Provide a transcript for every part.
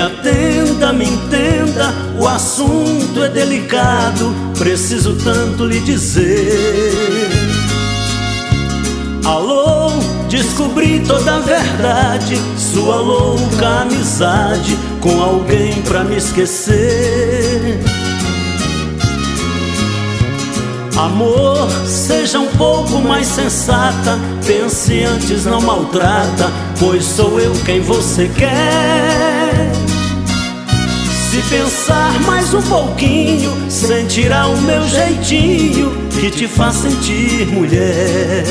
atenda, me entenda, o assunto é delicado, preciso tanto lhe dizer. Alô, descobri toda a verdade, sua louca amizade com alguém pra me esquecer. Amor, seja um pouco mais sensata, pense antes, não maltrata, pois sou eu quem você quer. Se pensar mais um pouquinho, sentirá o meu jeitinho que te faz sentir mulher.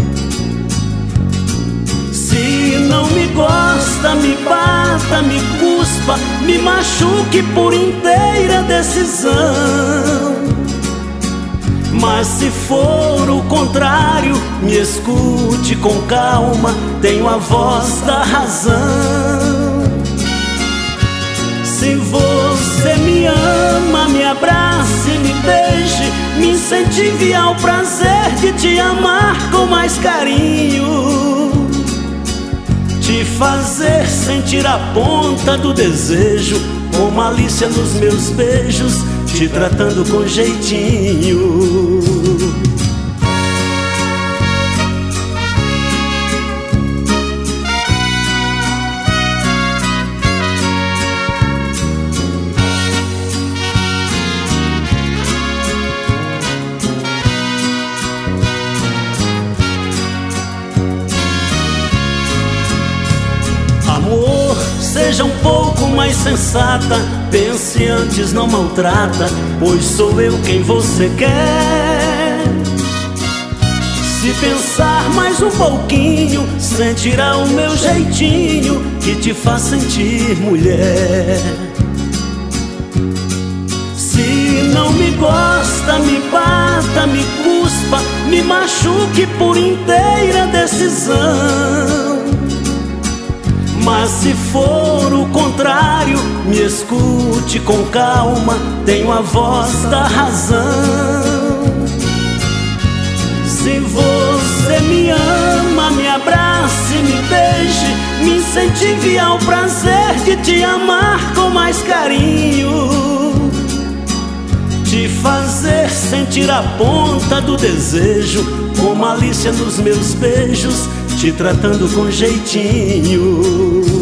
Se não me gosta, me bata, me cuspa, me machuque por inteira decisão. Mas se for o contrário, me escute com calma, tenho a voz da razão. Se você me ama, me abrace, me beije, me incentive ao prazer de te amar com mais carinho, te fazer sentir a ponta do desejo, com malícia nos meus beijos, te tratando com jeitinho. Amor, seja um pouco mais sensata, pense antes, não maltrata, pois sou eu quem você quer. Se pensar mais um pouquinho, sentirá o meu jeitinho que te faz sentir mulher. Se não me gosta, me bata, me cuspa, me machuque por inteira decisão. Mas se for o contrário, me escute com calma, tenho a voz da razão. Se você me ama, me abrace, me beije, me incentive ao prazer de te amar com mais carinho, te fazer sentir a ponta do desejo, com malícia nos meus beijos, te tratando com jeitinho.